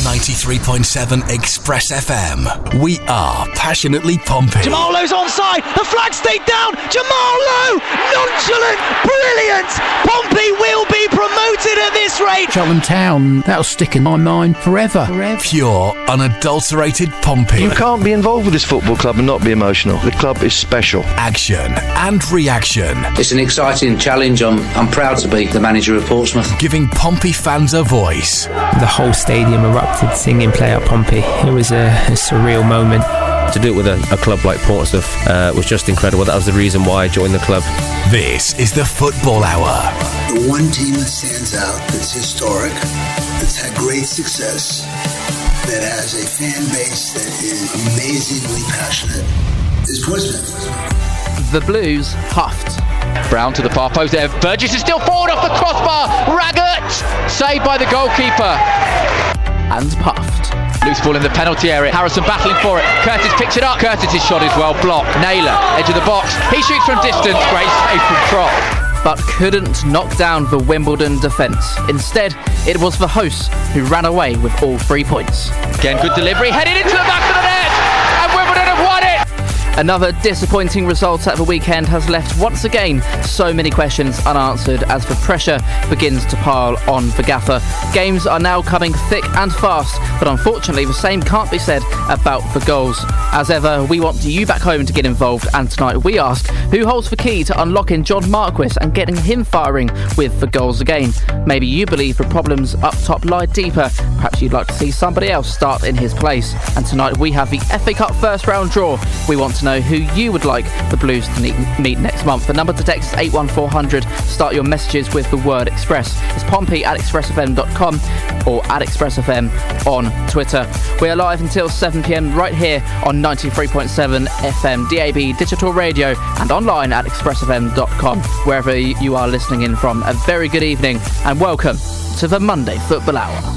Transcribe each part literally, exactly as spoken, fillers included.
ninety-three point seven Express F M. We are passionately Pompey. Jamal Lowe's onside. The flag stayed down. Jamal Lowe, nonchalant, brilliant. Pompey will be promoted at this rate. Cheltenham Town, that'll stick in my mind forever. forever. Pure, unadulterated Pompey. You can't be involved with this football club and not be emotional. The club is special. Action and reaction. It's an exciting challenge. I'm, I'm proud to be the manager of Portsmouth. Giving Pompey fans a voice. The whole stadium erupted singing Play Out Pompey. It was a, a surreal moment. To do it with a, a club like Portsmouth uh, was just incredible. That was the reason why I joined the club. This is the Football Hour. The one team that stands out, that's historic, that's had great success, that has a fan base that is amazingly passionate, is Portsmouth. The Blues huffed. Brown to the far post there. Burgess is still forward off the crossbar. Raggett saved by the goalkeeper. And puffed. Loose ball in the penalty area. Harrison battling for it. Curtis picks it up. Curtis's shot is well blocked. Naylor, edge of the box. He shoots from distance. Great save from Trott. But couldn't knock down the Wimbledon defence. Instead, it was the hosts who ran away with all three points. Again, good delivery. Headed into the back of the net. And Wimbledon have won it. Another disappointing result at the weekend has left once again so many questions unanswered as the pressure begins to pile on the gaffer. Games are now coming thick and fast, but unfortunately the same can't be said about the goals. As ever, we want you back home to get involved, and tonight we ask who holds the key to unlocking John Marquis and getting him firing with the goals again. Maybe you believe the problems up top lie deeper. Perhaps you'd like to see somebody else start in his place. And tonight we have the F A Cup first round draw. We want to know who you would like the Blues to meet next month. The number to text is eight one four hundred. Start your messages with the word Express. It's Pompey at express f m dot com or at express f m on Twitter. We are live until seven p m right here on ninety-three point seven F M, D A B, digital radio and online at express f m dot com. Wherever you are listening in from, a very good evening and welcome to the Monday Football Hour.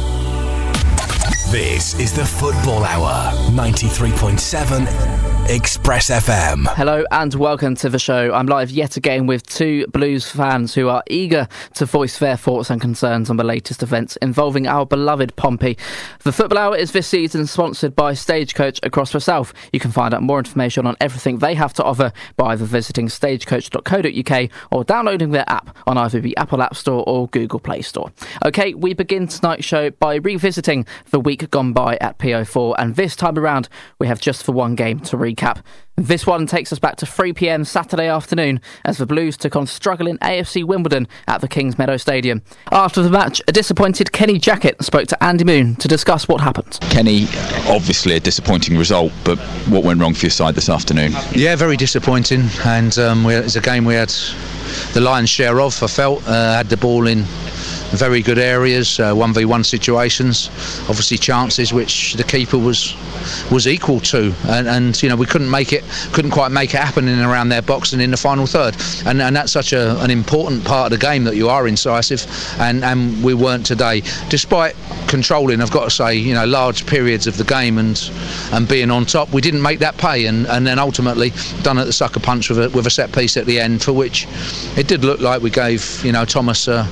This is the Football Hour, ninety-three point seven Express F M. Hello and welcome to the show. I'm live yet again with two Blues fans who are eager to voice their thoughts and concerns on the latest events involving our beloved Pompey. The Football Hour is this season sponsored by Stagecoach across the South. You can find out more information on everything they have to offer by either visiting stagecoach dot co dot uk or downloading their app on either the Apple App Store or Google Play Store. OK, we begin tonight's show by revisiting the week gone by at P O four, and this time around we have just the one game to recap. This one takes us back to three p m Saturday afternoon as the Blues took on struggling A F C Wimbledon at the Kings Meadow Stadium. After the match, a disappointed Kenny Jackett spoke to Andy Moon to discuss what happened. Kenny, obviously a disappointing result, but what went wrong for your side this afternoon? Yeah, very disappointing, and um, we, it's a game we had the lion's share of, I felt. Uh, had the ball in very good areas, uh, one v one situations, obviously chances which the keeper was was equal to, and, and you know we couldn't make it, couldn't quite make it happen in and around their box and in the final third, and, and that's such a, an important part of the game, that you are incisive, and, and we weren't today, despite controlling, I've got to say, you know, large periods of the game and and being on top. We didn't make that pay, and, and then ultimately done at the sucker punch with a, with a set piece at the end, for which it did look like we gave, you know, Thomas a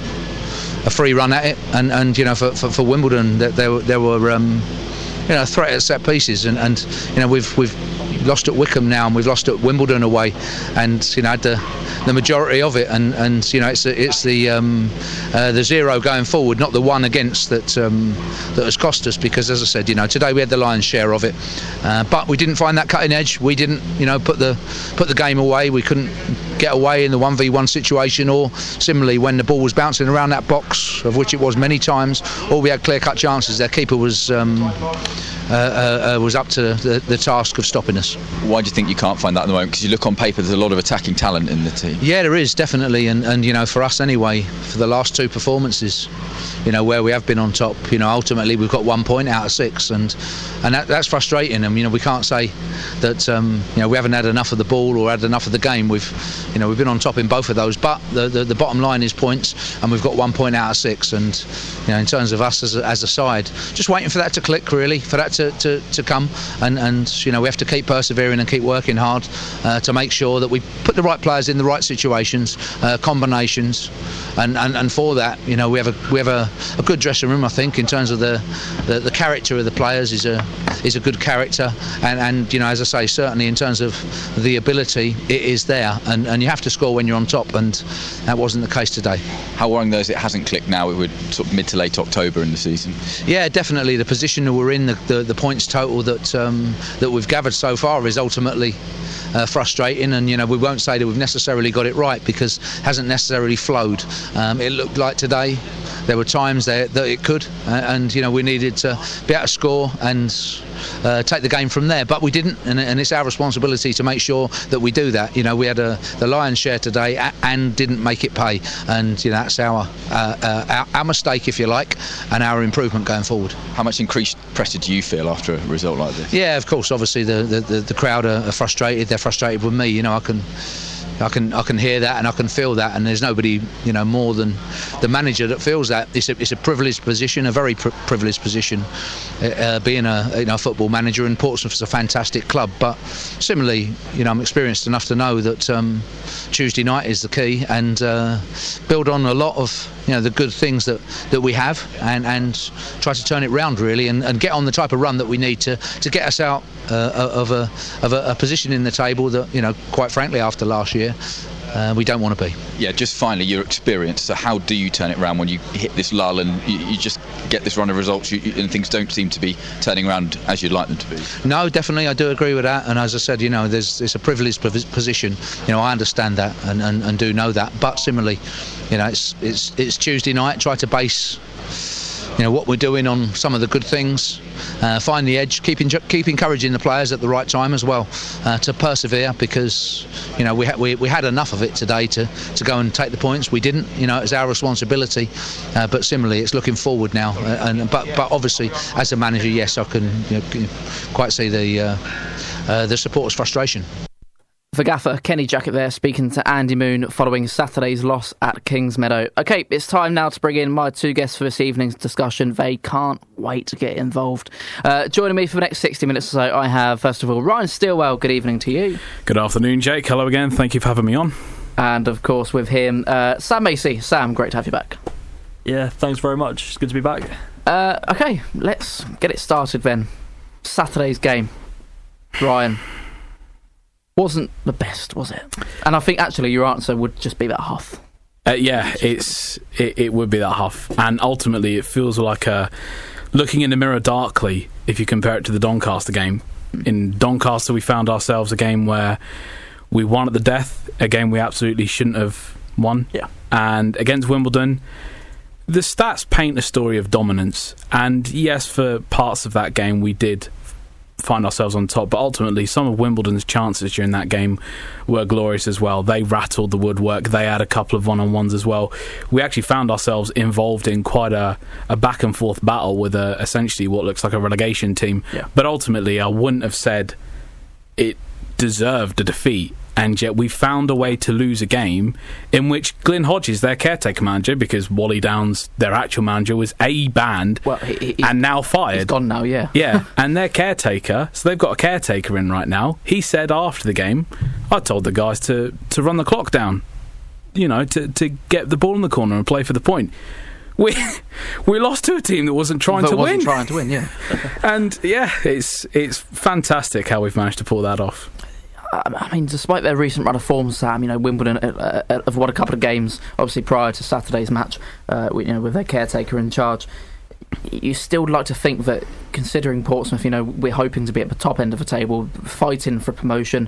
a free run at it, and, and you know for, for, for Wimbledon that there, there were um, you know threat at set pieces, and, and you know we've we've lost at Wickham now, and we've lost at Wimbledon away, and you know had the the majority of it, and, and you know it's it's the um, uh, the zero going forward, not the one against, that um, that has cost us, because as I said, you know today we had the lion's share of it, uh, but we didn't find that cutting edge. We didn't you know put the put the game away. We couldn't get away in the one v one situation, or similarly when the ball was bouncing around that box, of which it was many times, or we had clear-cut chances. Their keeper was um, uh, uh, uh, was up to the, the task of stopping us. Why do you think you can't find that at the moment? Because you look on paper, there's a lot of attacking talent in the team. Yeah, there is, definitely, and, and you know for us anyway, for the last two performances, you know where we have been on top, you know ultimately we've got one point out of six, and and that, that's frustrating. And you know we can't say that um, you know we haven't had enough of the ball or had enough of the game. We've you know we've been on top in both of those, but the, the, the bottom line is points, and we've got one point out of six. And you know in terms of us as a, as a side, just waiting for that to click, really, for that to, to, to come, and, and you know we have to keep persevering and keep working hard uh, to make sure that we put the right players in the right situations, uh, combinations, and, and, and for that, you know, we have a we have a, a good dressing room. I think in terms of the, the, the character of the players is a is a good character, and, and you know, as I say, certainly in terms of the ability, it is there, and, and you have to score when you're on top, and that wasn't the case today. How worrying though is it hasn't clicked now? It would sort of mid to late October in the season. Yeah, definitely. The position that we're in, the, the, the points total that um, that we've gathered so far is ultimately uh, frustrating, and you know we won't say that we've necessarily got it right because it hasn't necessarily flowed. Um, it looked like today there were times there that it could, uh, and you know we needed to be able to score and uh, take the game from there, but we didn't, and, and it's our responsibility to make sure that we do that. You know, we had a, the lion's share today and didn't make it pay, and you know that's our, uh, uh, our our mistake, if you like, and our improvement going forward. How much increased pressure do you feel after a result like this? Yeah, of course. Obviously, the the, the, the crowd are, are frustrated. They're frustrated with me. You know, I can. I can I can hear that and I can feel that, and there's nobody you know more than the manager that feels that. It's a, it's a privileged position, a very pri- privileged position, uh, being a you know football manager, and Portsmouth's a fantastic club. But similarly, you know I'm experienced enough to know that um, Tuesday night is the key, and uh, build on a lot of you know the good things that, that we have, and, and try to turn it round really, and, and get on the type of run that we need to to get us out uh, of a of a, a position in the table that you know quite frankly after last year. Uh, we don't want to be. Yeah, just finally, your experience. So how do you turn it around when you hit this lull and you, you just get this run of results you, you, and things don't seem to be turning around as you'd like them to be? No, definitely, I do agree with that. And as I said, you know, there's it's a privileged position. You know, I understand that and, and, and do know that. But similarly, you know, it's it's it's Tuesday night. Try to base you know what we're doing on some of the good things, uh, find the edge, keep, enju- keep encouraging the players at the right time as well uh, to persevere, because you know we, ha- we we had enough of it today to, to go and take the points. We didn't, you know, it's our responsibility, uh, but similarly it's looking forward now, uh, and but but obviously as a manager, yes, I can you know, quite see the uh, uh, the supporters' frustration. For Gaffer, Kenny Jackett there speaking to Andy Moon following Saturday's loss at Kingsmeadow. OK, it's time now to bring in my two guests for this evening's discussion. They can't wait to get involved. Uh, joining me for the next sixty minutes or so, I have, first of all, Ryan Stilwell. Good evening to you. Good afternoon, Jake. Hello again. Thank you for having me on. And, of course, with him, uh, Sam Macy. Sam, great to have you back. Yeah, thanks very much. It's good to be back. Uh, OK, let's get it started then. Saturday's game. Ryan. Wasn't the best, was it? And I think actually your answer would just be that huff. Uh, yeah, it's it, it would be that huff, and ultimately it feels like a looking in the mirror darkly if you compare it to the Doncaster game. In Doncaster, we found ourselves a game where we won at the death, a game we absolutely shouldn't have won. Yeah. And against Wimbledon, the stats paint a story of dominance, and yes, for parts of that game we did find ourselves on top, but ultimately some of Wimbledon's chances during that game were glorious as well. They rattled the woodwork. They had a couple of one-on-ones as well. We actually found ourselves involved in quite a, a back and forth battle with a, essentially what looks like a relegation team. Yeah. But ultimately I wouldn't have said it deserved a defeat, and yet we found a way to lose a game in which Glyn Hodges, their caretaker manager, because Wally Downs, their actual manager, was A, banned well, he, he, and now fired. He's gone now, yeah. Yeah, and their caretaker, so they've got a caretaker in right now. He said after the game, I told the guys to, to run the clock down, you know, to, to get the ball in the corner and play for the point. We we lost to a team that wasn't trying but to wasn't win. trying to win, yeah. And yeah, it's it's fantastic how we've managed to pull that off. I mean, despite their recent run of form, Sam, you know, Wimbledon uh, uh, have won a couple of games, obviously prior to Saturday's match, uh, you know, with their caretaker in charge. You still like to think that, considering Portsmouth, you know, we're hoping to be at the top end of the table, fighting for promotion.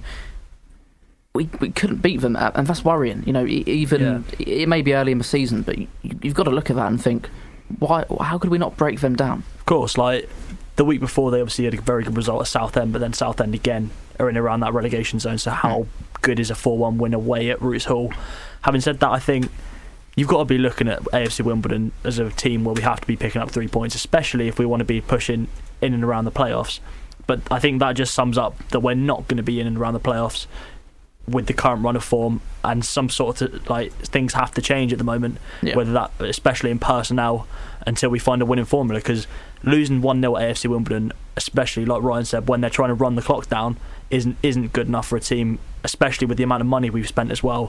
We we couldn't beat them, and that's worrying. You know, even yeah. It may be early in the season, but you, you've got to look at that and think, why? How could we not break them down? Of course, like the week before, they obviously had a very good result at Southend, but then Southend again are in around that relegation zone. So how mm. good is a four one win away at Roots Hall? Having said that, I think you've got to be looking at A F C Wimbledon as a team where we have to be picking up three points, especially if we want to be pushing in and around the playoffs. But I think that just sums up that we're not going to be in and around the playoffs with the current run of form, and some sort of like things have to change at the moment, yeah. whether that, especially in personnel, until we find a winning formula, because losing one nil at A F C Wimbledon, especially like Ryan said, when they're trying to run the clock down, isn't isn't good enough for a team, especially with the amount of money we've spent as well,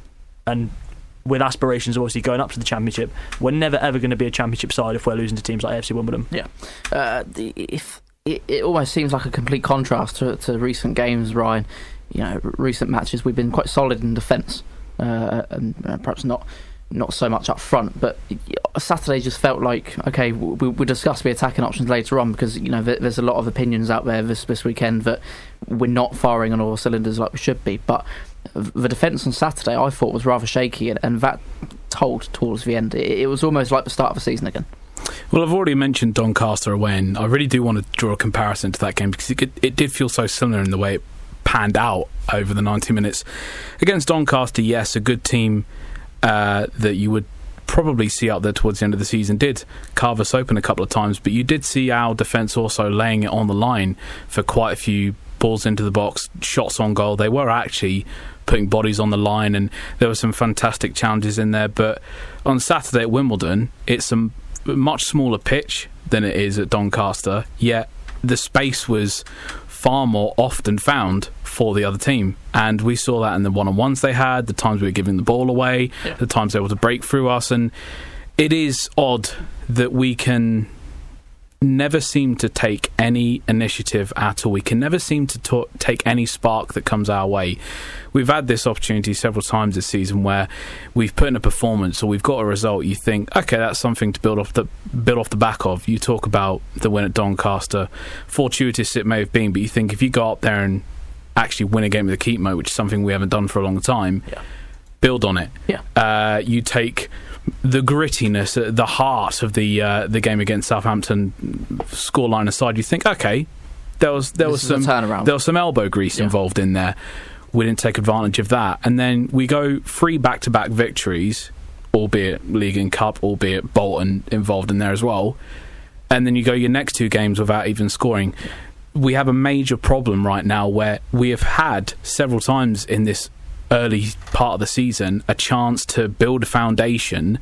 and with aspirations obviously going up to the Championship. We're never ever going to be a Championship side if we're losing to teams like A F C Wimbledon. Yeah, uh, the, if it, it almost seems like a complete contrast to, to recent games, Ryan. You know, recent matches we've been quite solid in defence, uh, and uh, perhaps not not so much up front. But Saturday just felt like, okay, we, we'll discuss the attacking options later on, because you know there's a lot of opinions out there this this weekend that we're not firing on all cylinders like we should be. But the defence on Saturday, I thought, was rather shaky, and, and that told towards the end. It, it was almost like the start of the season again. Well, I've already mentioned Doncaster away, and I really do want to draw a comparison to that game, because it, it did feel so similar in the way it panned out over the ninety minutes. Against Doncaster, yes, a good team uh, that you would probably see out there towards the end of the season did carve us open a couple of times, but you did see our defence also laying it on the line for quite a few balls into the box, shots on goal. They were actually putting bodies on the line, and there were some fantastic challenges in there. But on Saturday at Wimbledon, it's a much smaller pitch than it is at Doncaster, yet the space was far more often found for the other team, and we saw that in the one-on-ones they had, the times we were giving the ball away, yeah. the times they were able to break through us. And it is odd that we can never seem to take any initiative at all. We can never seem to ta- take any spark that comes our way. We've had this opportunity several times this season where we've put in a performance or we've got a result. You think, okay, that's something to build off the build off the back of. You talk about the win at Doncaster, fortuitous it may have been, but you think if you go up there and actually win a game with a keep mode, which is something we haven't done for a long time, yeah. build on it. Yeah. Uh, you take the grittiness, uh, the heart of the uh, the game against Southampton, scoreline aside, you think, okay, there was there this was some there was some elbow grease yeah. involved in there. We didn't take advantage of that, and then we go three back-to-back victories, albeit League and Cup, albeit Bolton involved in there as well, and then you go your next two games without even scoring. We have a major problem right now where we have had several times in this early part of the season a chance to build a foundation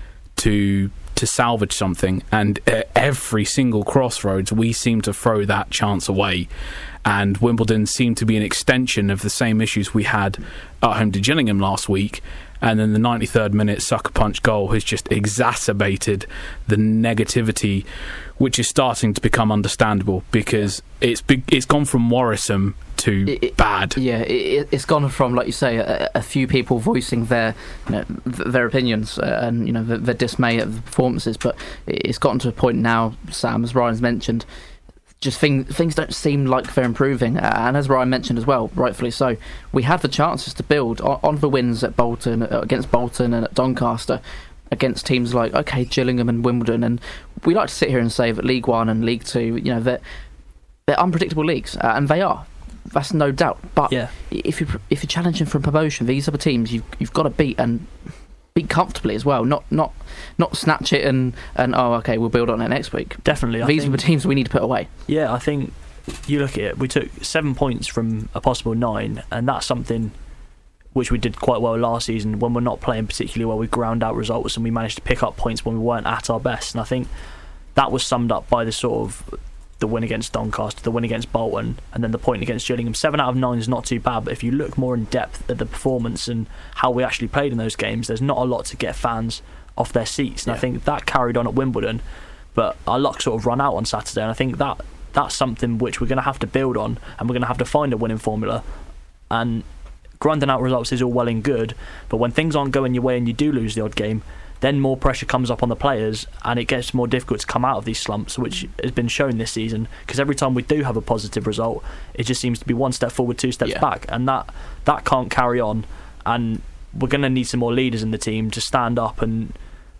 to to salvage something, and at every single crossroads we seem to throw that chance away. And Wimbledon seemed to be an extension of the same issues we had at home to Gillingham last week. And then the ninety-third minute sucker punch goal has just exacerbated the negativity, which is starting to become understandable, because it's big, it's gone from worrisome to it, it, bad. Yeah, it, it's gone from, like you say, a, a few people voicing their you know, their opinions uh, and you know their, their dismay at the performances, but it's gotten to a point now, Sam, as Ryan's mentioned, just thing, things don't seem like they're improving, uh, and as Ryan mentioned as well, rightfully so, we had the chances to build on, on the wins at Bolton, uh, against Bolton and at Doncaster, against teams like, okay, Gillingham and Wimbledon, and we like to sit here and say that League One and League Two, you know, they're, they're unpredictable leagues, uh, and they are. That's no doubt. But yeah. if you if you're challenging for promotion, these are the teams you've you've got to beat, and beat comfortably as well. Not not not snatch it and, and oh okay, we'll build on it next week. Definitely. These I think, are the teams we need to put away. Yeah, I think you look at it. We took seven points from a possible nine, and that's something which we did quite well last season when we're not playing particularly well. We ground out results and we managed to pick up points when we weren't at our best. And I think that was summed up by the sort of the win against Doncaster, the win against Bolton, and then the point against Gillingham. Seven out of nine is not too bad, but if you look more in depth at the performance and how we actually played in those games, there's not a lot to get fans off their seats. And yeah. I think that carried on at Wimbledon, but our luck sort of run out on Saturday, and I think that that's something which we're going to have to build on, and we're going to have to find a winning formula. And grinding out results is all well and good, but when things aren't going your way and you do lose the odd game, then more pressure comes up on the players, and it gets more difficult to come out of these slumps, which has been shown this season, because every time we do have a positive result, it just seems to be one step forward, two steps yeah. back, and that that can't carry on. And we're going to need some more leaders in the team to stand up, and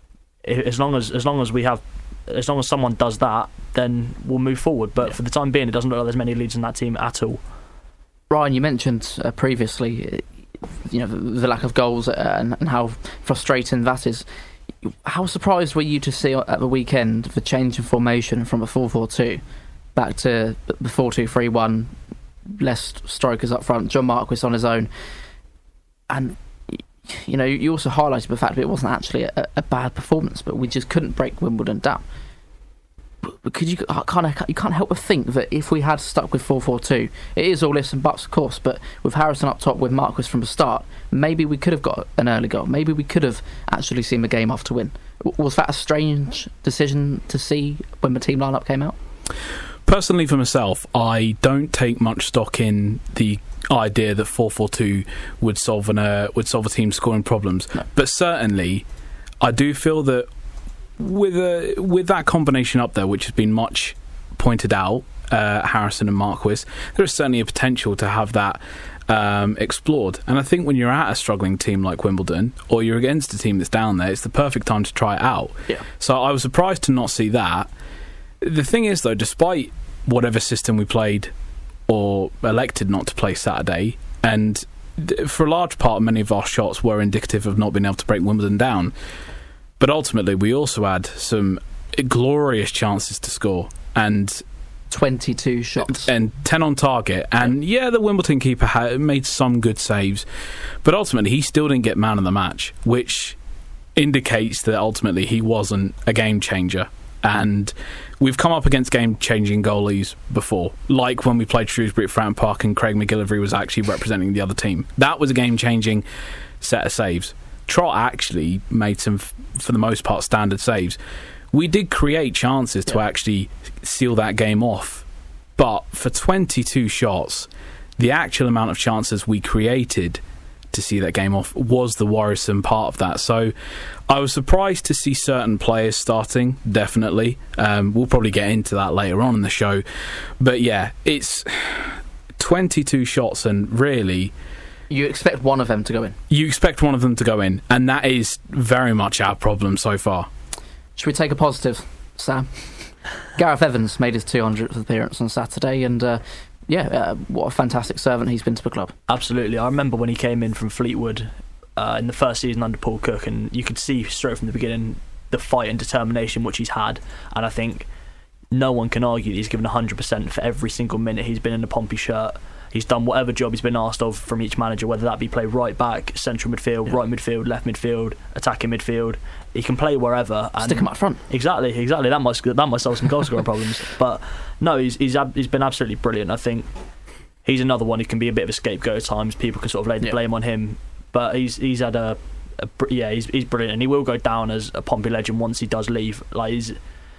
as long as as long as we have as long as someone does that, then we'll move forward. But yeah. for the time being, it doesn't look like there's many leaders in that team at all. Ryan, you mentioned uh, previously you know the, the lack of goals uh, and, and how frustrating that is. How surprised were you to see at the weekend the change in formation from a four four two back to the four two three one less strikers up front, John Marquis on his own. And, you know, you also highlighted the fact that it wasn't actually a, a bad performance, but we just couldn't break Wimbledon down. But could you kind of you can't help but think that if we had stuck with four four two, it is all ifs and buts, of course, but with Harrison up top with Marquis from the start, maybe we could have got an early goal. Maybe we could have actually seen the game off to win. Was that a strange decision to see when the team lineup came out? Personally, for myself, I don't take much stock in the idea that four four two would solve an uh, would solve a team scoring problems, no. But certainly, I do feel that. With a, with that combination up there, which has been much pointed out, uh, Harrison and Marquis, there is certainly a potential to have that um, explored. And I think when you're at a struggling team like Wimbledon, or you're against a team that's down there, it's the perfect time to try it out. Yeah. So I was surprised to not see that. The thing is, though, despite whatever system we played or elected not to play Saturday, and for a large part, many of our shots were indicative of not being able to break Wimbledon down. But ultimately, we also had some glorious chances to score, and twenty-two shots and ten on target. And yeah, the Wimbledon keeper had made some good saves, but ultimately he still didn't get man of the match, which indicates that ultimately he wasn't a game changer. And we've come up against game-changing goalies before, like when we played Shrewsbury at Fratton Park and Craig McGillivray was actually representing the other team. That was a game-changing set of saves. Trott actually made some, for the most part, standard saves. We did create chances yeah. to actually seal that game off, but for twenty-two shots, the actual amount of chances we created to see that game off was the worrisome part of that. So I was surprised to see certain players starting, definitely. Um, we'll probably get into that later on in the show. But yeah, it's twenty-two shots, and really... You expect one of them to go in. You expect one of them to go in, and that is very much our problem so far. Should we take a positive, Sam? Gareth Evans made his two hundredth appearance on Saturday, and uh, yeah, uh, what a fantastic servant he's been to the club. Absolutely. I remember when he came in from Fleetwood uh, in the first season under Paul Cook, and you could see straight from the beginning the fight and determination which he's had, and I think no one can argue that he's given one hundred percent for every single minute he's been in the Pompey shirt. He's done whatever job he's been asked of from each manager, whether that be play right back, central midfield, yeah. right midfield, left midfield, attacking midfield. He can play wherever. And stick him up front. Exactly, exactly. That might that might solve some goal scoring problems. But no, he's he's he's been absolutely brilliant. I think he's another one who can be a bit of a scapegoat at times. People can sort of lay the yeah. blame on him, but he's he's had a, a yeah he's he's brilliant, and he will go down as a Pompey legend once he does leave. Like he's.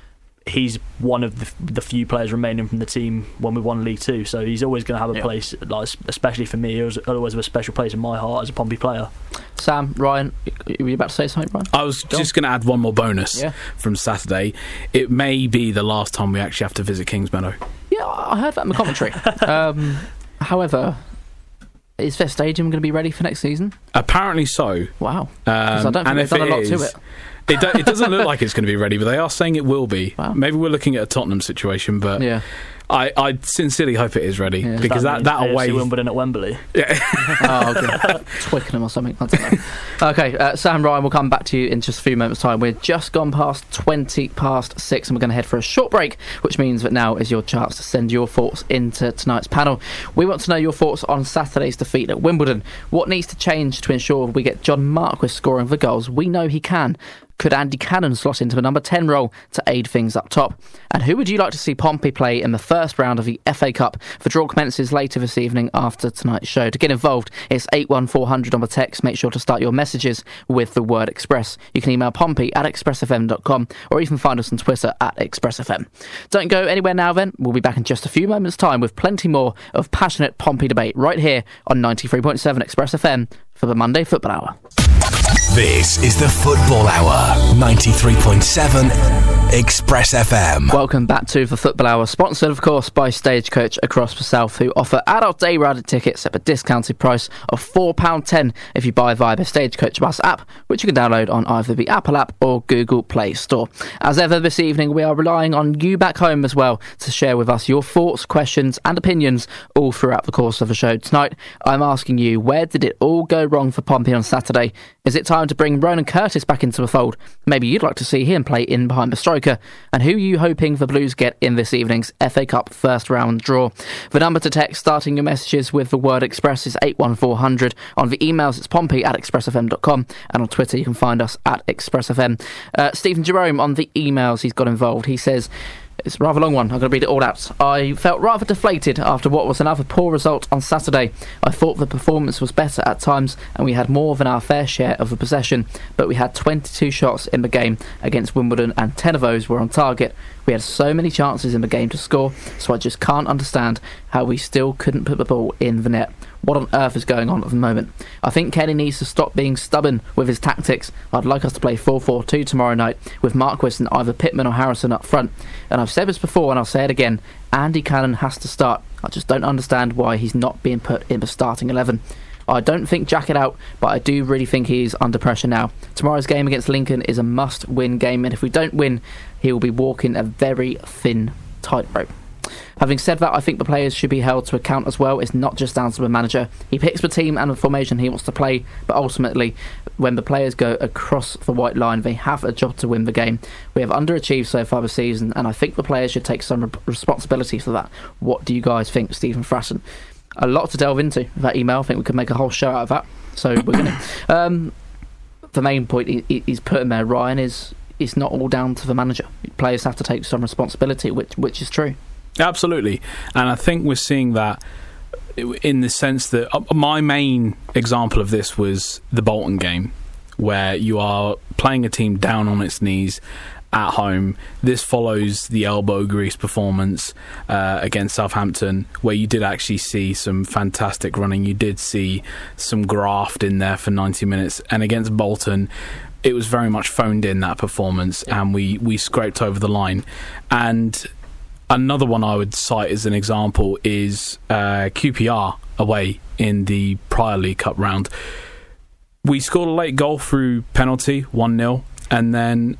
He's one of the, the few players remaining from the team when we won League Two, so he's always going to have a yeah. place, like, especially for me. He was always have a special place in my heart as a Pompey player. Sam, Ryan, were you about to say something, Ryan? I was Go just going to add one more bonus yeah. from Saturday. It may be the last time we actually have to visit Kingsmeadow. Yeah, I heard that in the commentary. um, however, is their stadium going to be ready for next season? Apparently so. Wow. Because um, I don't think they've done a lot is, to it. It, do, it doesn't look like it's going to be ready, but they are saying it will be. Wow. Maybe we're looking at a Tottenham situation, but yeah. I, I sincerely hope it is ready, yeah. because that, that, that away... Wimbledon at Wembley. Yeah. Oh, okay. Twickenham or something. I don't know. Okay, uh, Sam, Ryan, we'll come back to you in just a few moments' time. We're just gone past twenty past six, and we're going to head for a short break, which means that now is your chance to send your thoughts into tonight's panel. We want to know your thoughts on Saturday's defeat at Wimbledon. What needs to change to ensure we get John Marquis scoring the goals we know he can? Could Andy Cannon slot into the number ten role to aid things up top? And who would you like to see Pompey play in the first round of the F A Cup? The draw commences later this evening after tonight's show. To get involved, it's eight one four hundred on the text. Make sure to start your messages with the word Express. You can email Pompey at express f m dot com or even find us on Twitter at express f m. Don't go anywhere now then. We'll be back in just a few moments' time with plenty more of passionate Pompey debate right here on ninety-three point seven Express F M for the Monday Football Hour. This is the Football Hour, ninety-three point seven Express F M. Welcome back to the Football Hour, sponsored of course by Stagecoach across the South, who offer adult day riding tickets at a discounted price of four pounds ten if you buy via the Stagecoach Bus app, which you can download on either the Apple app or Google Play Store. As ever this evening, we are relying on you back home as well to share with us your thoughts, questions and opinions all throughout the course of the show tonight. I'm asking you, where did it all go wrong for Pompey on Saturday? Is it time to bring Ronan Curtis back into the fold? Maybe you'd like to see him play in behind the striker. And who are you hoping the Blues get in this evening's F A Cup first round draw? The number to text starting your messages with the word Express is eight one four hundred. On the emails it's pompey at express f m dot com, and on Twitter you can find us at expressfm. Uh, Stephen Jerome, on the emails he's got involved, he says, it's a rather long one, I'm going to read it all out. I felt rather deflated after what was another poor result on Saturday. I thought the performance was better at times and we had more than our fair share of the possession, but we had twenty-two shots in the game against Wimbledon and ten of those were on target. We had so many chances in the game to score, so I just can't understand how we still couldn't put the ball in the net. What on earth is going on at the moment? I think Kenny needs to stop being stubborn with his tactics. I'd like us to play four four two tomorrow night with Marquis and either Pittman or Harrison up front. And I've said this before and I'll say it again, Andy Cannon has to start. I just don't understand why he's not being put in the starting eleven. I don't think Jack it out, but I do really think he is under pressure now. Tomorrow's game against Lincoln is a must-win game, and if we don't win, he will be walking a very thin tightrope. Having said that, I think the players should be held to account as well. It's not just down to the manager. He picks the team and the formation he wants to play, but ultimately, when the players go across the white line, they have a job to win the game. We have underachieved so far this season, and I think the players should take some re- responsibility for that. What do you guys think, Stephen Fratton? A lot to delve into that email. I think we could make a whole show out of that. So we're going to. Um, the main point he, he's putting there, Ryan, is it's not all down to the manager. Players have to take some responsibility, which which is true. Absolutely, and I think we're seeing that in the sense that uh, my main example of this was the Bolton game, where you are playing a team down on its knees at home. This follows the elbow grease performance uh, against Southampton, where you did actually see some fantastic running. You did see some graft in there for ninety minutes, and against Bolton it was very much phoned in, that performance, yeah. and we, we scraped over the line. And another one I would cite as an example is uh, Q P R away in the prior League Cup round. We scored a late goal through penalty, one nil, and then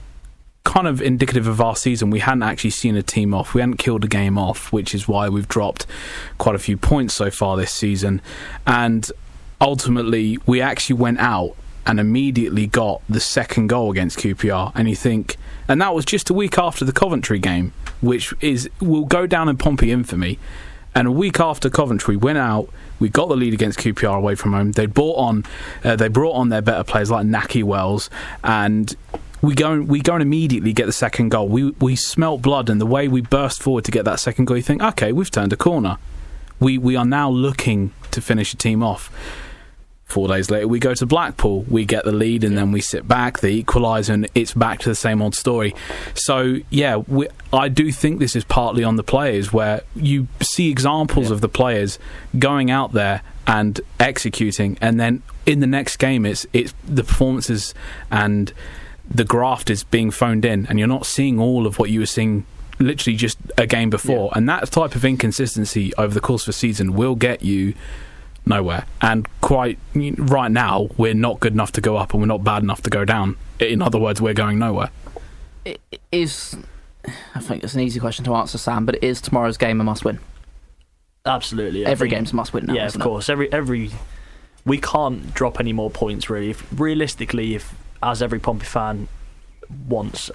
kind of indicative of our season, we hadn't actually seen a team off. We hadn't killed a game off, which is why we've dropped quite a few points so far this season. And ultimately, we actually went out and immediately got the second goal against Q P R. And you think, and that was just a week after the Coventry game, which is will go down in Pompey infamy. And a week after Coventry went out, we got the lead against Q P R away from home. They brought on, uh, they brought on their better players like Naki Wells, and we go we go and immediately get the second goal. We we smelt blood, and the way we burst forward to get that second goal, you think, okay, we've turned a corner. We we are now looking to finish a team off. Four days later, we go to Blackpool. We get the lead, and then we sit back. They equalise, and it's back to the same old story. So, yeah, we, I do think this is partly on the players, where you see examples yeah. of the players going out there and executing, and then in the next game, it's it's the performances and the graft is being phoned in, and you're not seeing all of what you were seeing literally just a game before. Yeah. And that type of inconsistency over the course of a season will get you nowhere. And quite right now, we're not good enough to go up, and we're not bad enough to go down. In other words, we're going nowhere. It is, I think it's an easy question to answer, Sam, but it is tomorrow's game a must-win. Absolutely. I Every game's a must-win now. Yeah, of course. It? Every every we can't drop any more points, really. If, realistically, if as every Pompey fan wants,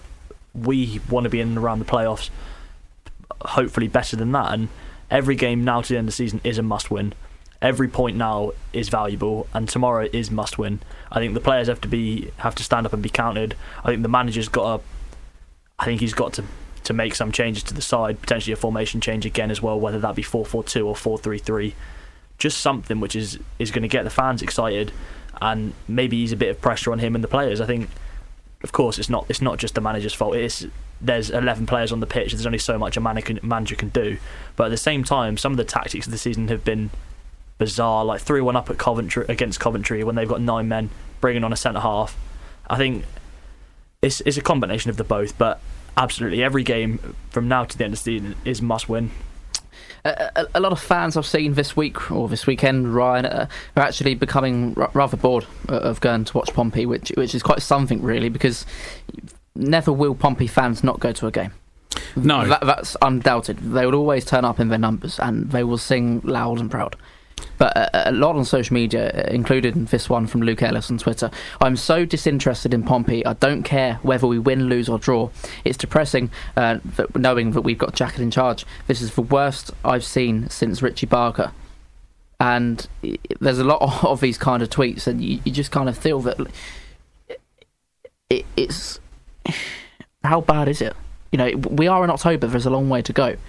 we want to be in and around the playoffs, hopefully better than that. And every game now to the end of the season is a must-win. Every point now is valuable, and tomorrow is must-win. I think the players have to be have to stand up and be counted. I think the manager's got to. I think he's got to to make some changes to the side, potentially a formation change again as well, whether that be four four two or four three three. Just something which is is going to get the fans excited, and maybe ease a bit of pressure on him and the players. I think, of course, it's not it's not just the manager's fault. It's there's eleven players on the pitch. There's only so much a manager can, manager can do. But at the same time, some of the tactics of the season have been bizarre, like three one up at Coventry against Coventry when they've got nine men, bringing on a centre half. I think it's it's a combination of the both, but absolutely every game from now to the end of the season is must win. A, a, a lot of fans I've seen this week or this weekend, Ryan, uh, are actually becoming r- rather bored of going to watch Pompey, which which is quite something really, because never will Pompey fans not go to a game. No, that, that's undoubted. They will always turn up in their numbers, and they will sing loud and proud. But a, a lot on social media, including this one from Luke Ellis on Twitter. I'm so disinterested in Pompey, I don't care whether we win, lose or draw. It's depressing uh, that, knowing that we've got Jackett in charge. This is the worst I've seen since Richie Barker. And there's a lot of these kind of tweets, and you, you just kind of feel that it, it's... How bad is it? You know, we are in October, there's a long way to go.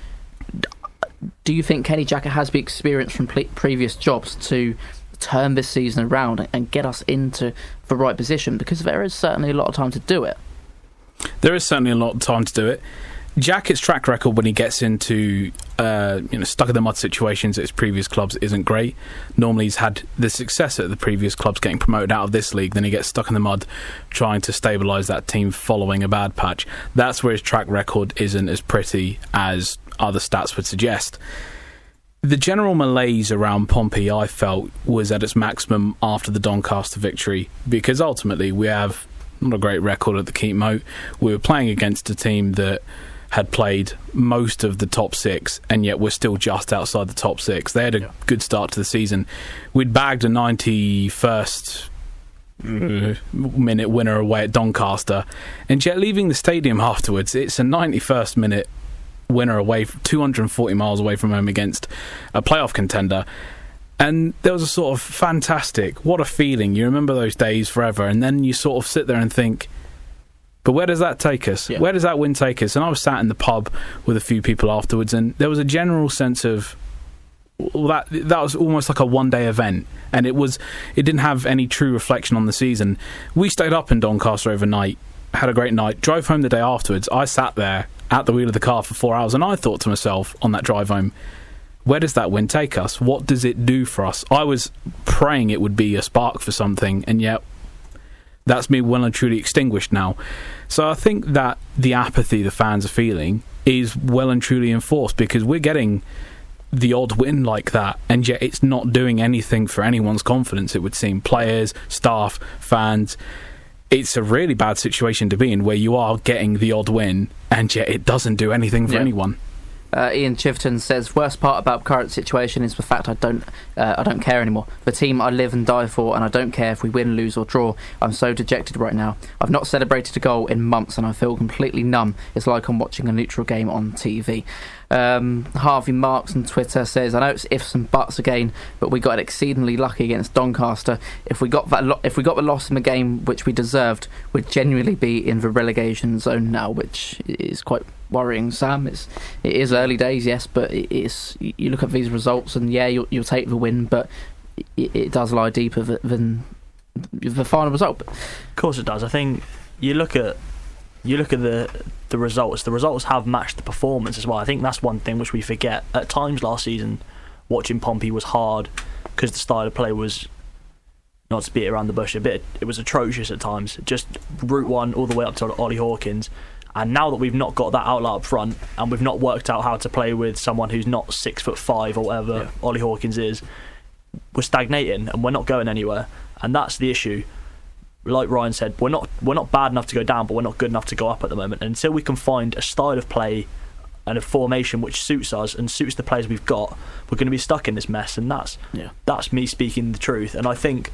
Do you think Kenny Jackett has the experience from pre- previous jobs to turn this season around and get us into the right position? Because there is certainly a lot of time to do it. There is certainly a lot of time to do it. Jackett's track record when he gets into uh, you know stuck in the mud situations at his previous clubs isn't great. Normally he's had the success at the previous clubs getting promoted out of this league, then he gets stuck in the mud trying to stabilise that team following a bad patch. That's where his track record isn't as pretty as other stats would suggest. The general malaise around Pompey, I felt, was at its maximum after the Doncaster victory, because ultimately we have not a great record at the Keep Moat. We were playing against a team that had played most of the top six, and yet we're still just outside the top six. They had a yeah. good start to the season. We'd bagged a ninety-first minute winner away at Doncaster, and yet leaving the stadium afterwards, it's a ninety-first minute winner away, two hundred forty miles away from home against a playoff contender. And there was a sort of fantastic, what a feeling. You remember those days forever, and then you sort of sit there and think, but where does that take us? Yeah. Where does that win take us? And I was sat in the pub with a few people afterwards, and there was a general sense of, well, that that was almost like a one-day event, and it was it didn't have any true reflection on the season. We stayed up in Doncaster overnight, had a great night, drove home the day afterwards. I sat there at the wheel of the car for four hours, and I thought to myself on that drive home, where does that win take us? What does it do for us? I was praying it would be a spark for something, and yet that's me well and truly extinguished now. So I think that the apathy the fans are feeling is well and truly enforced, because we're getting the odd win like that, and yet it's not doing anything for anyone's confidence, it would seem. Players, staff, fans. It's a really bad situation to be in, where you are getting the odd win, and yet it doesn't do anything for yeah. anyone. Uh, Ian Chiverton says, worst part about the current situation is the fact I don't uh, I don't care anymore. The team I live and die for, and I don't care if we win, lose or draw. I'm so dejected right now. I've not celebrated a goal in months, and I feel completely numb. It's like I'm watching a neutral game on T V. Um, Harvey Marks on Twitter says, I know it's ifs and buts again, but we got exceedingly lucky against Doncaster. If we got that lo- if we got the loss in the game which we deserved, we'd genuinely be in the relegation zone now, which is quite worrying, Sam. It's, it is early days, yes, but it is, you look at these results and yeah, you'll, you'll take the win, but it, it does lie deeper than the final result. Of course it does. I think you look at you look at the the results. The results have matched the performance as well. I think that's one thing which we forget. At times last season, watching Pompey was hard because the style of play was, not to beat around the bush a bit, it was atrocious at times. Just route one all the way up to Ollie Hawkins. And now that we've not got that outlet up front, and we've not worked out how to play with someone who's not six foot five or whatever yeah. Ollie Hawkins is, we're stagnating and we're not going anywhere. And that's the issue. Like Ryan said, we're not we're not bad enough to go down, but we're not good enough to go up at the moment. And until we can find a style of play and a formation which suits us and suits the players we've got, we're going to be stuck in this mess. And that's yeah. that's me speaking the truth. And I think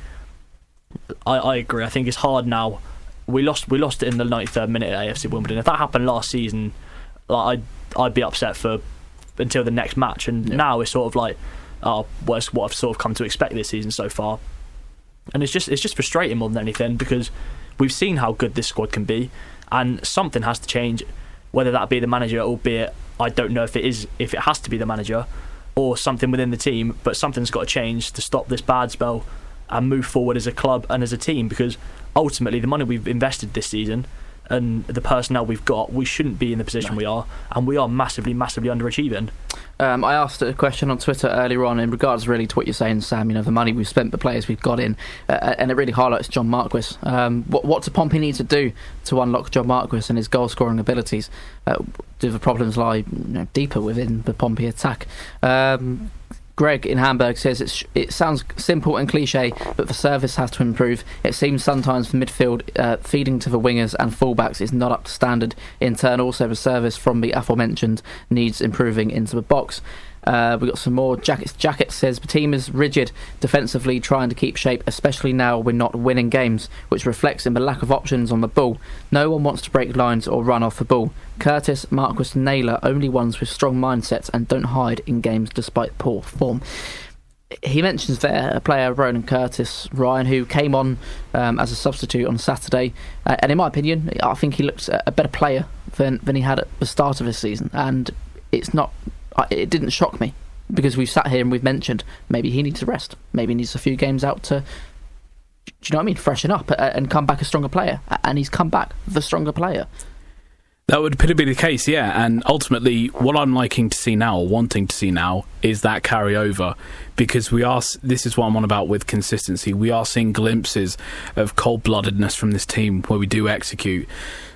I, I agree. I think it's hard now. We lost we lost it in the ninety-third minute at A F C Wimbledon. If that happened last season, like, I'd I'd be upset for until the next match. And yeah. now it's sort of like, oh, well, it's what I've sort of come to expect this season so far. And it's just it's just frustrating more than anything, because we've seen how good this squad can be, and something has to change, whether that be the manager, albeit I don't know if it is if it has to be the manager, or something within the team, but something's got to change to stop this bad spell and move forward as a club and as a team, because ultimately the money we've invested this season and the personnel we've got, we shouldn't be in the position no. we are, and we are massively, massively underachieving. Um, I asked a question on Twitter earlier on in regards really to what you're saying, Sam, you know, the money we've spent, the players we've got in, uh, and it really highlights John Marquis. Um, what, what do Pompey need to do to unlock John Marquis and his goal-scoring abilities? Uh, do the problems lie, you know, deeper within the Pompey attack? Um, Greg in Hamburg says it's, it sounds simple and cliche, but the service has to improve. It seems sometimes the midfield uh, feeding to the wingers and fullbacks is not up to standard. In turn, also the service from the aforementioned needs improving into the box. Uh, we've got some more jackets. Jacket says the team is rigid defensively, trying to keep shape, especially now we're not winning games, which reflects in the lack of options on the ball. No one wants to break lines or run off the ball. Curtis, Marquis, Naylor, only ones with strong mindsets and don't hide in games despite poor form. He mentions there a player, Ronan Curtis, Ryan, who came on um, as a substitute on Saturday, uh, and in my opinion, I think he looks a better player than than he had at the start of his season. And it's not, it didn't shock me, because we've sat here and we've mentioned maybe he needs a rest, maybe he needs a few games out to, do you know what I mean, freshen up and come back a stronger player. And he's come back the stronger player. That would be the case, yeah. And ultimately, what I'm liking to see now, or wanting to see now, is that carryover. Because we are, this is what I'm on about with consistency. We are seeing glimpses of cold-bloodedness from this team where we do execute.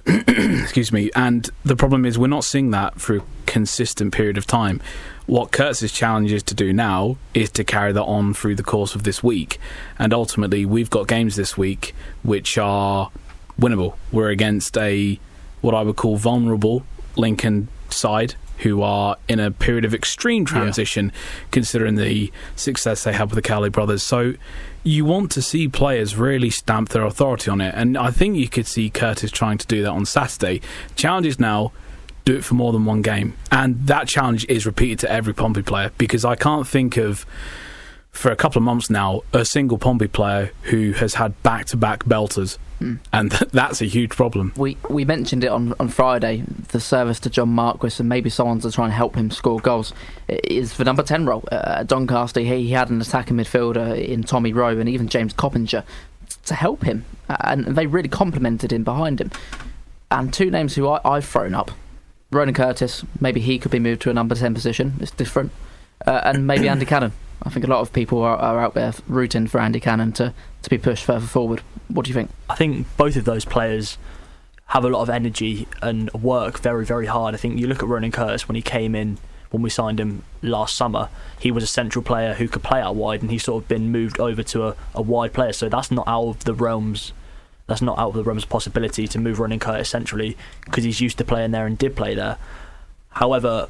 Excuse me. And the problem is we're not seeing that for a consistent period of time. What Kurtz's challenge is to do now is to carry that on through the course of this week. And ultimately, we've got games this week which are winnable. We're against a what I would call vulnerable Lincoln side, who are in a period of extreme transition, yeah. considering the success they had with the Cowley brothers. So you want to see players really stamp their authority on it, and I think you could see Curtis trying to do that on Saturday. Challenge is now, do it for more than one game, and that challenge is repeated to every Pompey player, because I can't think of, for a couple of months now, a single Pompey player who has had back-to-back belters. Mm. And th- that's a huge problem. We we mentioned it on, on Friday, the service to John Marquis, and maybe someone to try and help him score goals, is the number ten role. Uh, at Doncaster, he, he had an attacking midfielder in Tommy Rowe and even James Coppinger to help him, and they really complimented him behind him. And two names who I, I've thrown up, Ronan Curtis, maybe he could be moved to a number ten position, it's different, uh, and maybe Andy Cannon. I think a lot of people are, are out there rooting for Andy Cannon to, to be pushed further forward. What do you think? I think both of those players have a lot of energy and work very, very hard. I think you look at Ronan Curtis when he came in, when we signed him last summer, he was a central player who could play out wide, and he's sort of been moved over to a, a wide player. So that's not out of the realms. That's not out of the realms of possibility to move Ronan Curtis centrally, because he's used to playing there and did play there. However,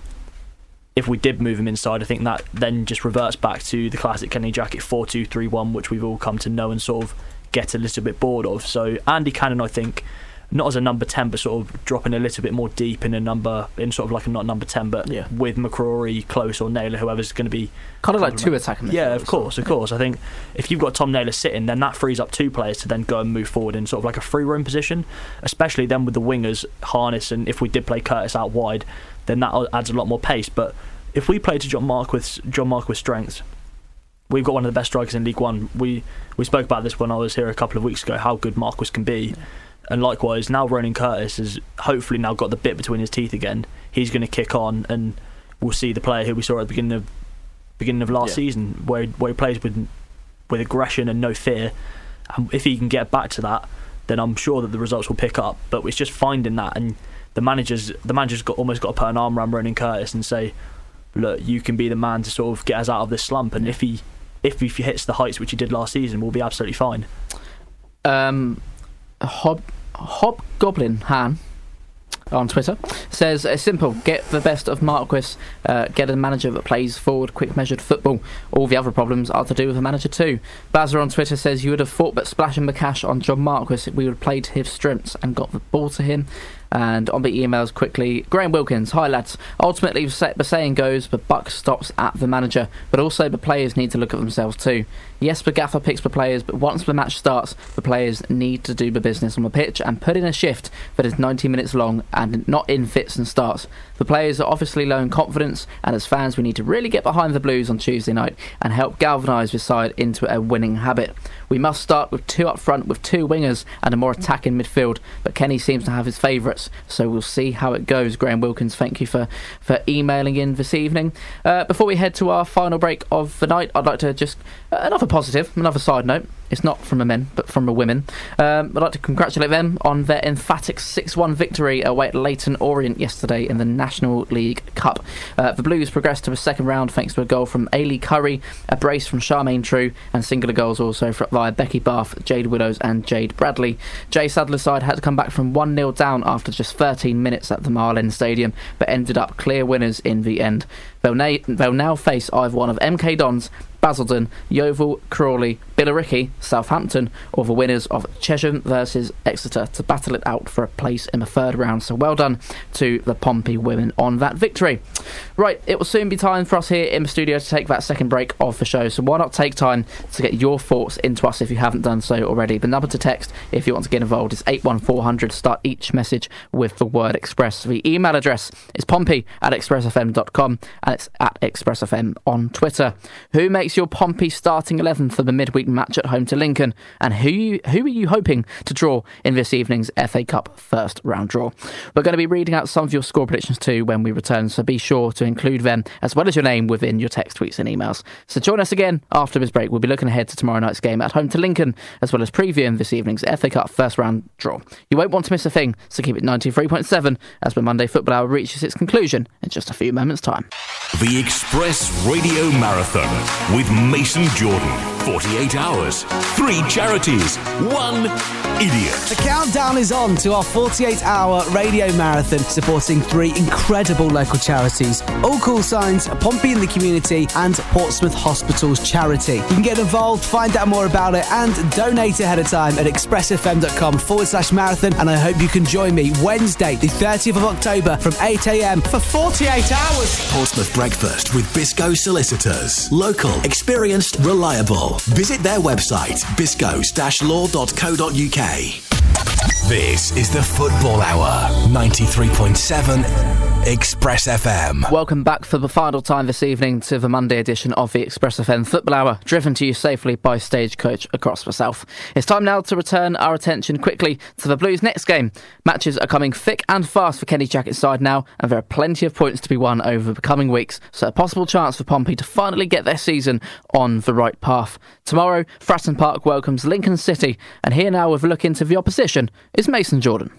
if we did move him inside, I think that then just reverts back to the classic Kenny Jackett four two three one, which we've all come to know and sort of get a little bit bored of. So Andy Cannon, I think, not as a number ten, but sort of dropping a little bit more deep in a number, in sort of like a not number ten, but yeah. with McCrory, Close or Naylor, whoever's going to be kind of like two attacking midfielders. Yeah, of course, of course. I think if you've got Tom Naylor sitting, then that frees up two players to then go and move forward in sort of like a free roam position, especially then with the wingers, Harness, and if we did play Curtis out wide, then that adds a lot more pace. But if we play to John Marquis, John Marquis' strengths, we've got one of the best strikers in League One. We we spoke about this when I was here a couple of weeks ago, how good Marquis can be. Yeah. And likewise, now Ronan Curtis has hopefully now got the bit between his teeth again. He's going to kick on, and we'll see the player who we saw at the beginning of beginning of last yeah. season, where where he plays with with aggression and no fear. And if he can get back to that, then I'm sure that the results will pick up. But it's just finding that, and the managers the managers got almost got to put an arm around Ronan Curtis and say, look, you can be the man to sort of get us out of this slump, and if he if he hits the heights which he did last season, we'll be absolutely fine. Um, Hob Hobgoblin Han on Twitter says, it's simple, get the best of Marquis, uh, get a manager that plays forward, quick measured football. All the other problems are to do with the manager too. Bazza on Twitter says, you would have thought that splashing the cash on John Marquis, we would have played to his strengths and got the ball to him. And on the emails quickly, Graham Wilkins, hi lads, ultimately the saying goes, the buck stops at the manager, but also the players need to look at themselves too. Yes, the gaffer picks the players, but once the match starts, the players need to do the business on the pitch and put in a shift that is ninety minutes long and not in fits and starts. The players are obviously low in confidence, and as fans we need to really get behind the Blues on Tuesday night and help galvanise this side into a winning habit. We must start with two up front with two wingers and a more attacking midfield, but Kenny seems to have his favourites, so we'll see how it goes. Graham Wilkins, thank you for, for emailing in this evening. Uh, before we head to our final break of the night, I'd like to just, uh, another positive, another side note. It's not from the men, but from the women. Um, I'd like to congratulate them on their emphatic six one victory away at Leyton Orient yesterday in the National League Cup. Uh, the Blues progressed to the second round thanks to a goal from Ailey Curry, a brace from Charmaine True, and singular goals also via Becky Bath, Jade Willows and Jade Bradley. Jay Sadler's side had to come back from one nil down after just thirteen minutes at the Marlin Stadium, but ended up clear winners in the end. They'll, na- they'll now face either one of M K Dons, Basildon, Yeovil, Crawley, Billericay, Southampton, or the winners of Chesham versus Exeter to battle it out for a place in the third round. So well done to the Pompey women on that victory. Right, it will soon be time for us here in the studio to take that second break of the show. So why not take time to get your thoughts into us if you haven't done so already. The number to text if you want to get involved is eight one four hundred. Start each message with the word Express. The email address is pompey at express f m dot com and it's at express f m on Twitter. Who makes your Pompey starting eleven for the midweek match at home to Lincoln, and who you, who are you hoping to draw in this evening's F A Cup first round draw? We're going to be reading out some of your score predictions too when we return, so be sure to include them as well as your name within your text, tweets and emails. So join us again after this break. We'll be looking ahead to tomorrow night's game at home to Lincoln, as well as previewing this evening's F A Cup first round draw. You won't want to miss a thing, so keep it ninety-three point seven as the Monday Football Hour reaches its conclusion in just a few moments' time. The Express Radio Marathon with Mason Jordan. forty-eight hours, three charities, one idiot. The countdown is on to our forty-eight hour radio marathon supporting three incredible local charities. All call signs, Pompey in the Community and Portsmouth Hospitals Charity. You can get involved, find out more about it and donate ahead of time at expressfm.com forward slash marathon, and I hope you can join me Wednesday the thirtieth of October from eight a m for forty-eight hours. Portsmouth Breakfast with Biscoe Solicitors. Local, experienced, reliable. Visit their website, biscoes dash law dot co dot u k. This is the Football Hour, ninety-three point seven Express F M. Welcome back for the final time this evening to the Monday edition of the Express F M Football Hour, driven to you safely by Stagecoach across the south. It's time now to return our attention quickly to the Blues' next game. Matches are coming thick and fast for Kenny Jackett's side now, and there are plenty of points to be won over the coming weeks, so a possible chance for Pompey to finally get their season on the right path. Tomorrow, Fratton Park welcomes Lincoln City, and here now with a look into the opposition is Mason Jordan.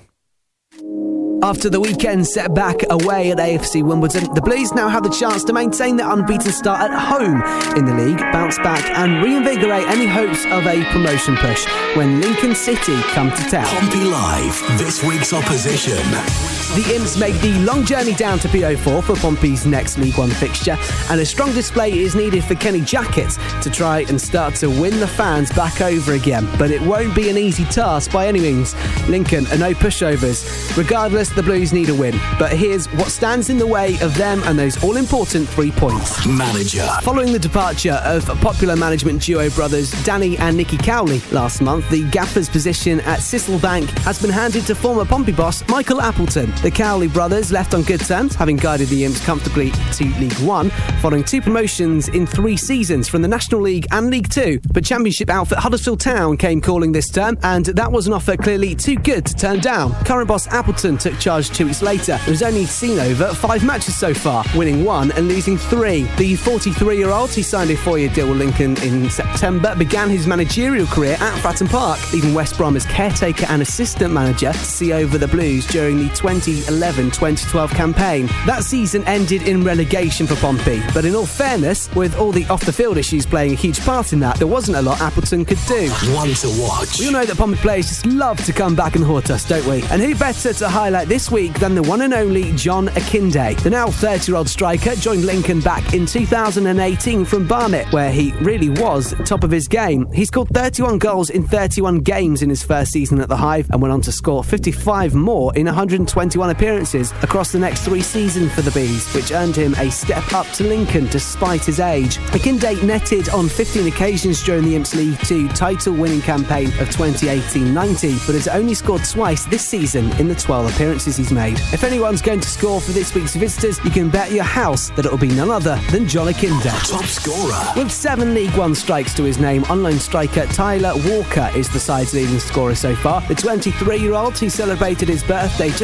After the weekend setback away at A F C Wimbledon, the Blues now have the chance to maintain their unbeaten start at home in the league, bounce back and reinvigorate any hopes of a promotion push when Lincoln City come to town. Pompey Live, this week's opposition. The Imps make the long journey down to P O four for Pompey's next League One fixture, and a strong display is needed for Kenny Jackett to try and start to win the fans back over again. But it won't be an easy task by any means. Lincoln are no pushovers. Regardless, the Blues need a win. But here's what stands in the way of them and those all-important three points. Manager. Following the departure of popular management duo brothers Danny and Nicky Cowley last month, the gaffer's position at Cecilbank has been handed to former Pompey boss Michael Appleton. The Cowley brothers left on good terms, having guided the Imps comfortably to League One, following two promotions in three seasons from the National League and League Two. But Championship outfit Huddersfield Town came calling this term, and that was an offer clearly too good to turn down. Current boss Appleton took charge two weeks later. It was only seen over five matches so far, winning one and losing three. The forty-three-year-old, who signed a four-year deal with Lincoln in September, began his managerial career at Fratton Park, leaving West Brom as caretaker and assistant manager to see over the Blues during the twenty eleven twenty twelve campaign. That season ended in relegation for Pompey, but in all fairness, with all the off-the-field issues playing a huge part in that, there wasn't a lot Appleton could do. One to watch. We all know that Pompey players just love to come back and haunt us, don't we? And who better to highlight this week than the one and only John Akinde. The now thirty-year-old striker joined Lincoln back in two thousand eighteen from Barnet, where he really was top of his game. He scored thirty-one goals in thirty-one games in his first season at the Hive and went on to score fifty-five more in one hundred twenty-one appearances across the next three seasons for the Bees, which earned him a step up to Lincoln despite his age. Akinde netted on fifteen occasions during the Imps League Two title-winning campaign of twenty eighteen nineteen, but has only scored twice this season in the twelve appearances he's made. If anyone's going to score for this week's visitors, you can bet your house that it'll be none other than John Akinde. Top scorer. With seven League One strikes to his name, on-loan striker Tyler Walker is the side's leading scorer so far. The twenty-three-year-old, who celebrated his birthday just last week,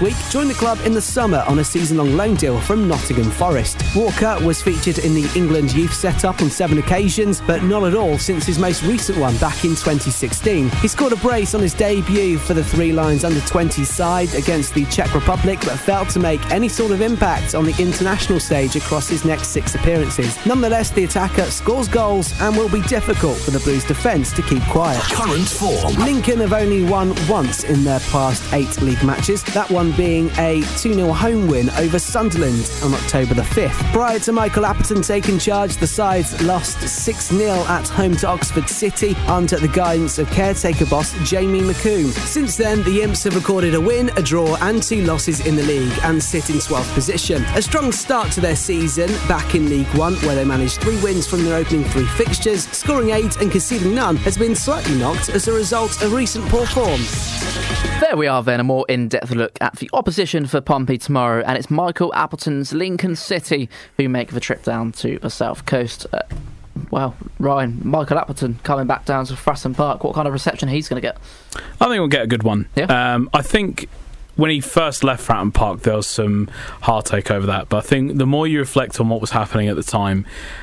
week, joined the club in the summer on a season-long loan deal from Nottingham Forest. Walker was featured in the England youth setup on seven occasions, but not at all since his most recent one back in twenty sixteen. He scored a brace on his debut for the Three Lions under twenties side against the Czech Republic, but failed to make any sort of impact on the international stage across his next six appearances. Nonetheless, the attacker scores goals and will be difficult for the Blues defence to keep quiet. Current form. Lincoln have only won once in their past eight league matches, that one being a two nil home win over Sunderland on October the fifth. Prior to Michael Appleton taking charge, the sides lost six nil at home to Oxford City under the guidance of caretaker boss Jamie McComb. Since then, the Imps have recorded a win, a draw and two losses in the league and sit in twelfth position. A strong start to their season back in League One, where they managed three wins from their opening three fixtures, scoring eight and conceding none, has been slightly knocked as a result of recent poor form. There we are then, a more in-depth look at the opposition for Pompey tomorrow, and it's Michael Appleton's Lincoln City who make the trip down to the south coast. Uh, well, Ryan, Michael Appleton coming back down to Fratton Park, what kind of reception he's going to get? I think we'll get a good one. Yeah. Um, I think when he first left Fratton Park, there was some heartache over that, but I think the more you reflect on what was happening at the time,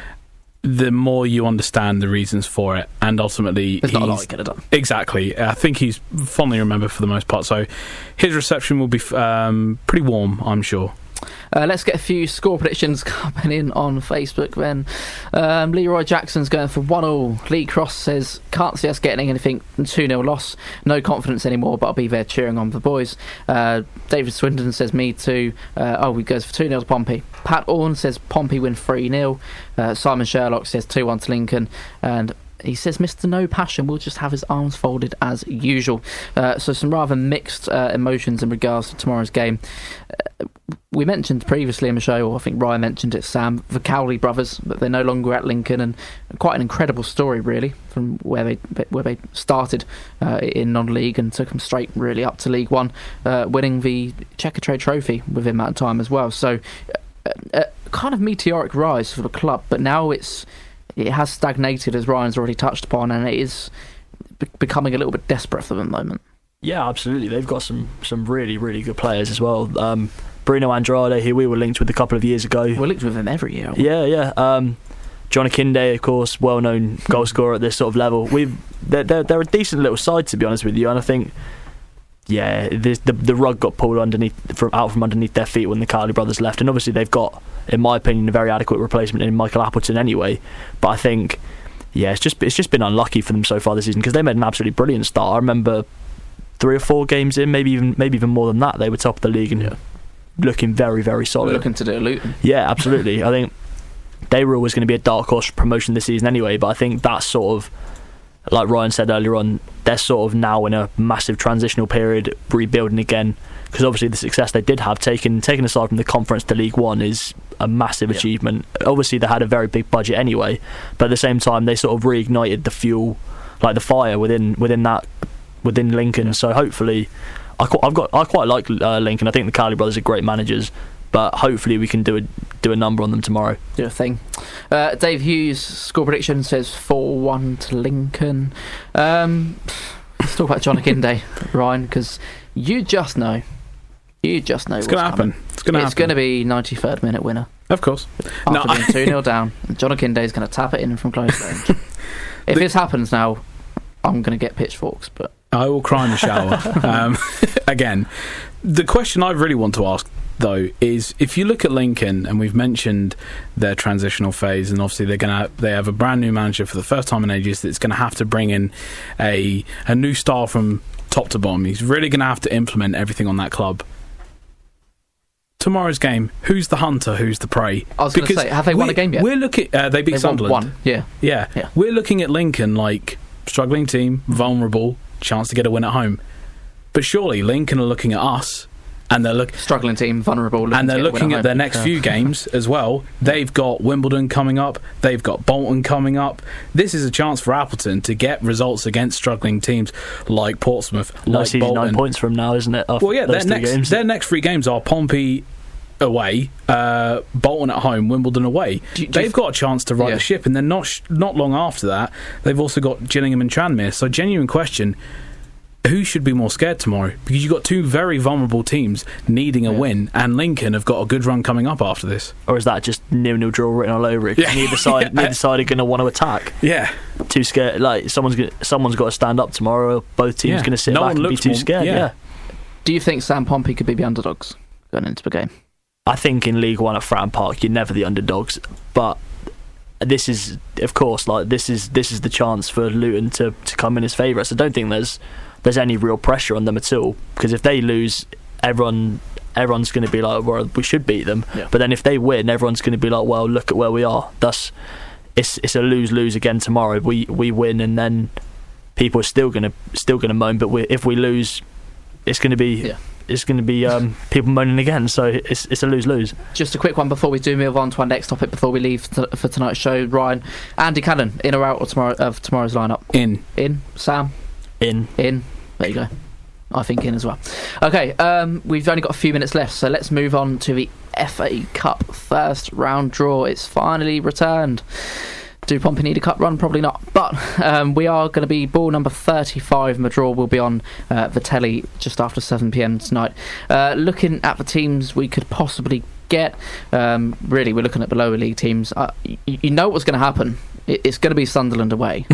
the more you understand the reasons for it, and ultimately there's not a lot he could have done. Exactly. I think he's fondly remembered for the most part, so his reception will be um, pretty warm, I'm sure. Uh, let's get a few score predictions coming in on Facebook then. Um, Leroy Jackson's going for one all. Lee Cross says, can't see us getting anything, two nil loss. No confidence anymore, but I'll be there cheering on the boys. Uh, David Swindon says, me too. Uh, oh, he goes for two nil to Pompey. Pat Orne says, Pompey win three nil. Uh, Simon Sherlock says two one to Lincoln. And he says Mister No Passion will just have his arms folded as usual. Uh, so some rather mixed uh, emotions in regards to tomorrow's game. Uh, we mentioned previously in the show, or I think Ryan mentioned it, Sam, the Cowley brothers, but they're no longer at Lincoln, and quite an incredible story really from where they where they started uh, in non-league and took them straight really up to League One, uh, winning the Checkatrade Trophy within that time as well. So uh, a kind of meteoric rise for the club, but now it's it has stagnated, as Ryan's already touched upon, and it is be- becoming a little bit desperate for the moment. Yeah, absolutely. They've got some, some really, really good players as well. Um, Bruno Andrade, who we were linked with a couple of years ago. We're linked with him every year. Yeah, yeah. Um, John Akinde, of course, well-known goal scorer at this sort of level. We've they're, they're, they're a decent little side, to be honest with you, and I think, yeah, the the, the rug got pulled underneath from out from underneath their feet when the Cowley brothers left, and obviously they've got, in my opinion, a very adequate replacement in Michael Appleton anyway. But I think, yeah, it's just it's just been unlucky for them so far this season, because they made an absolutely brilliant start. I remember three or four games in, maybe even maybe even more than that, they were top of the league and yeah. looking very, very solid. We're looking to do Luton. Yeah, absolutely. I think they were always going to be a dark horse promotion this season anyway, but I think that's sort of, like Ryan said earlier on, they're sort of now in a massive transitional period, rebuilding again, because obviously the success they did have, taken taken aside from the conference to League One, is a massive yeah. achievement. Obviously they had a very big budget anyway, but at the same time they sort of reignited the fuel, like the fire within within that within Lincoln. Yeah. So hopefully, I I've got I quite like uh, Lincoln. I think the Cowley brothers are great managers, but hopefully we can do a do a number on them tomorrow. Do a thing. Uh, Dave Hughes score prediction says four one to Lincoln. Um, let's talk about John Akinde, Ryan, because you just know, you just know it's what's going to happen. Coming. It's going to happen. It's going to be ninety-third minute winner. Of course. After no, being two nil down, John Akinde is going to tap it in from close range. If the, this happens now, I'm going to get pitchforks, but I will cry in the shower. um, again, the question I really want to ask, though, is if you look at Lincoln, and we've mentioned their transitional phase, and obviously they're gonna they have a brand new manager for the first time in ages that's going to have to bring in a a new style from top to bottom. He's really going to have to implement everything on that club. Tomorrow's game, who's the hunter, who's the prey? I was going to say, have they won a game yet? We're looking. Uh, they beat they Sunderland. Won one. Yeah. yeah, yeah. We're looking at Lincoln like struggling team, vulnerable, chance to get a win at home. But surely Lincoln are looking at us, and they're looking struggling team, vulnerable, and they're looking at, at their next yeah. few games as well. They've got Wimbledon coming up. They've got Bolton coming up. This is a chance for Appleton to get results against struggling teams like Portsmouth, no, like Bolton. Nine points from now, isn't it? Well, yeah, their next games. their next three games are Pompey away, uh, Bolton at home, Wimbledon away. Do you, do they've got a chance to right yeah. the ship, and then not sh- not long after that, they've also got Gillingham and Tranmere. So, genuine question: who should be more scared tomorrow? Because you've got two very vulnerable teams needing a yeah. win, and Lincoln have got a good run coming up after this. Or is that just nil-nil draw written all over it? Yeah. Neither side, yeah. neither side are going to want to attack. Yeah, too scared. Like someone's gonna, someone's got to stand up tomorrow. Or both teams yeah. going to sit no back and be too more, scared. Yeah. yeah. Do you think Sam Pompey could be the underdogs going into the game? I think in League One at Fratton Park, you're never the underdogs, but this is, of course, like this is this is the chance for Luton to, to come in as favourites. I don't think there's there's any real pressure on them at all, because if they lose, everyone everyone's going to be like, well, we should beat them. Yeah. But then if they win, everyone's going to be like, well, look at where we are. Thus, it's it's a lose lose again tomorrow. We we win, and then people are still going to still going to moan. But we, if we lose, it's going to be. Yeah. It's going to be um, people moaning again, so it's it's a lose-lose. Just a quick one before we do move on to our next topic before we leave t- for tonight's show. Ryan, Andy Cannon, in or out of, tomorrow, of tomorrow's lineup? In. In. Sam? In. In. There you go. I think in as well. Okay, um, we've only got a few minutes left, so let's move on to the F A Cup first round draw. It's finally returned. Do Pompey need a cup run? Probably not. But um, we are going to be ball number thirty-five. The draw will be on uh, the telly just after seven p.m. tonight. Uh, looking at the teams we could possibly get, um, really, we're looking at the lower league teams. Uh, you, you know what's going to happen. It, it's going to be Sunderland away.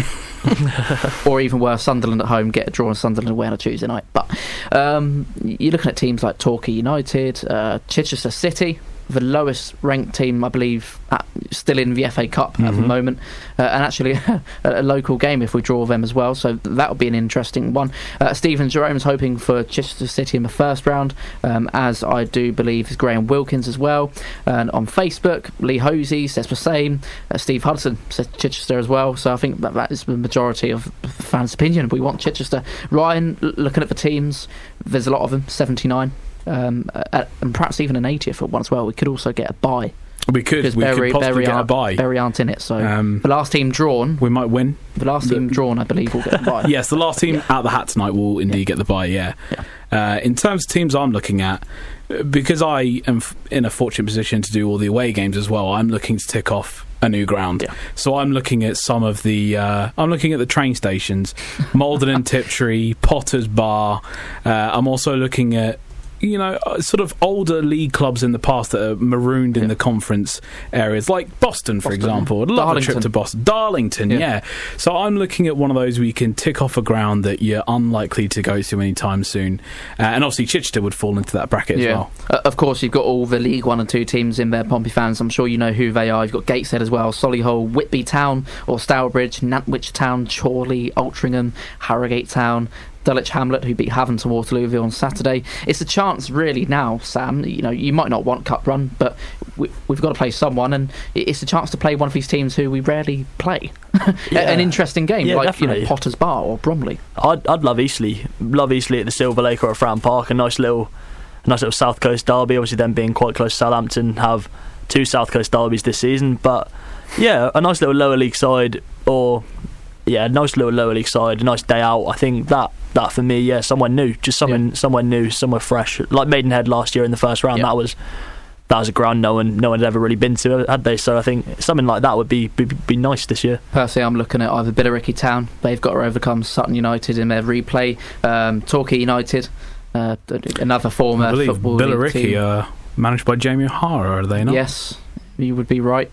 Or even worse, Sunderland at home, get a draw on Sunderland away on a Tuesday night. But um, you're looking at teams like Torquay United, uh, Chichester City, the lowest ranked team, I believe, at, still in the F A Cup mm-hmm. at the moment, uh, and actually a, a local game if we draw them as well, so that'll be an interesting one. uh, Stephen Jerome's hoping for Chichester City in the first round, um, as I do believe is Graham Wilkins as well. And on Facebook, Lee Hosey says the same. uh, Steve Hudson says Chichester as well, so I think that, that is the majority of fans' opinion. We want Chichester. Ryan, l- looking at the teams, there's a lot of them, seventy-nine. Um, uh, and perhaps even an eightieth at one as well. We could also get a bye. We could. Because we Bury, could possibly Bury get a bye. Bury aren't in it, so um, the last team drawn, we might win. The last team the, drawn, I believe, will get the bye. Yes, the last team yeah. out the hat tonight will indeed yeah. get the bye. Yeah. yeah. Uh, in terms of teams I'm looking at, because I am f- in a fortunate position to do all the away games as well, I'm looking to tick off a new ground. Yeah. So I'm looking at some of the uh, I'm looking at the train stations, Malden and Tiptree, Potters Bar. Uh, I'm also looking at, you know, sort of older league clubs in the past that are marooned in yeah. the conference areas, like Boston, for Boston, example. I'd love Darlington. a trip to Boston. Darlington, yeah. yeah. So I'm looking at one of those where you can tick off a ground that you're unlikely to go to anytime soon. Uh, and obviously Chichester would fall into that bracket yeah. as well. Uh, of course, you've got all the League One and Two teams in there, Pompey fans. I'm sure you know who they are. You've got Gateshead as well, Solihull, Whitby Town or Stourbridge, Nantwich Town, Chorley, Altrincham, Harrogate Town, Dulwich Hamlet, who beat Havant and Waterlooville on Saturday. It's a chance, really, now, Sam. You know, you might not want cup run, but we, we've got to play someone, and it's a chance to play one of these teams who we rarely play. yeah. An interesting game, yeah, like definitely. you know, Potters Bar or Bromley. I'd I'd love Eastleigh, love Eastleigh at the Silver Lake or at Fratton Park. A nice little, a nice little South Coast derby. Obviously, them being quite close to Southampton, have two South Coast derbies this season. But yeah, a nice little lower league side, or yeah, a nice little lower league side, a nice day out. I think that. That for me, yeah, somewhere new, just something, yeah. somewhere new, somewhere fresh. Like Maidenhead last year in the first round, yeah. that was that was a ground no one, no one had ever really been to, had they? So I think something like that would be be, be nice this year. Personally, I'm looking at either Billericay Town. They've got to overcome Sutton United in their replay. Um, Torquay United, uh, another former football Billericay league team. are managed by Jamie O'Hara, are they not? Yes, you would be right.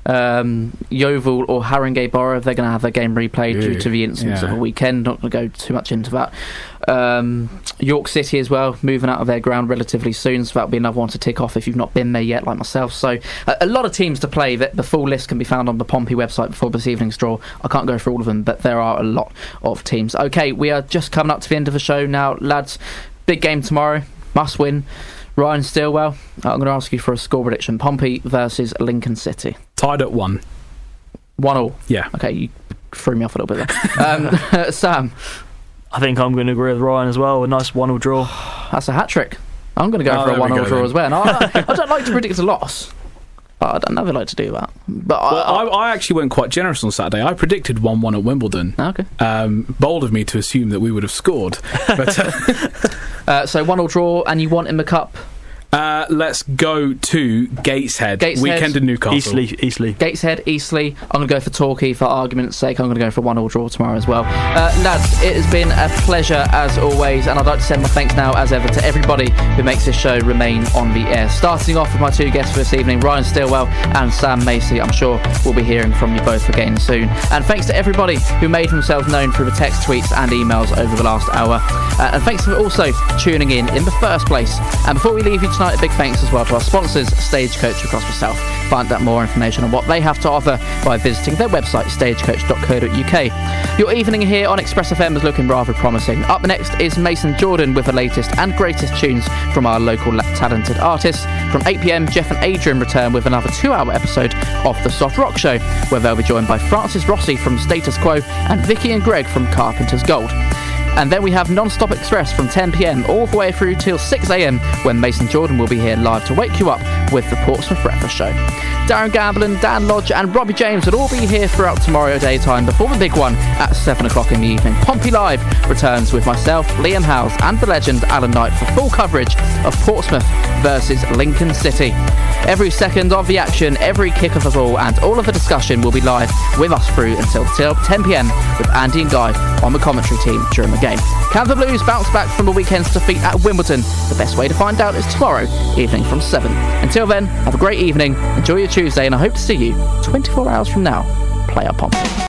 Um, Yeovil or Haringey Borough, they're going to have their game replayed Ew. due to the incidents yeah. of the weekend. Not going to go too much into that. Um, York City as well, moving out of their ground relatively soon, so that'll be another one to tick off if you've not been there yet, like myself. So uh, a lot of teams to play. That the full list can be found on the Pompey website before this evening's draw. I can't go through all of them, but there are a lot of teams. Okay, we are just coming up to the end of the show now, lads. Big game tomorrow, must win. Ryan Stillwell, I'm going to ask you for a score prediction. Pompey versus Lincoln City. Tied at one. One all? Yeah. Okay, you threw me off a little bit there. um, Sam? I think I'm going to agree with Ryan as well. A nice one all draw. That's a hat-trick. I'm going to go oh, for a one all draw then. as well. And I, I don't like to predict a loss, but I'd never like to do that. But well, I, I, I actually went quite generous on Saturday. I predicted one one at Wimbledon. Okay. Um, bold of me to assume that we would have scored. But, uh, uh, so one all draw, and you want in the cup? Uh, let's go to Gateshead. Gateshead. Weekend in Newcastle. Eastleigh. Eastleigh. Gateshead, Eastleigh. I'm going to go for Torquay for argument's sake. I'm going to go for a one-all draw tomorrow as well. Uh, lads, it has been a pleasure as always, and I'd like to send my thanks now as ever to everybody who makes this show remain on the air. Starting off with my two guests for this evening, Ryan Stillwell and Sam Macy. I'm sure we'll be hearing from you both again soon. And thanks to everybody who made themselves known through the text, tweets and emails over the last hour. Uh, and thanks for also tuning in in the first place. And before we leave you tonight, a big thanks as well to our sponsors, Stagecoach across the South. Find out more information on what they have to offer by visiting their website, stagecoach dot co dot uk. Your evening here on Express F M is looking rather promising. Up next is Mason Jordan with the latest and greatest tunes from our local talented artists. From eight p m, Jeff and Adrian return with another two-hour episode of The Soft Rock Show, where they'll be joined by Francis Rossi from Status Quo and Vicky and Greg from Carpenter's Gold. And then we have Non-Stop Express from ten p m all the way through till six a m when Mason Jordan will be here live to wake you up with the Portsmouth Breakfast Show. Darren Gamblin, Dan Lodge and Robbie James will all be here throughout tomorrow daytime before the big one at seven o'clock in the evening. Pompey Live returns with myself, Liam Howes and the legend Alan Knight for full coverage of Portsmouth versus Lincoln City. Every second of the action, every kick of the ball and all of the discussion will be live with us through until ten p m with Andy and Guy on the commentary team during the game. Can the Blues bounce back from the weekend's defeat at Wimbledon? The best way to find out is tomorrow evening from seven. Until then, have a great evening, enjoy your Tuesday, and I hope to see you twenty-four hours from now. Play up, Pompey.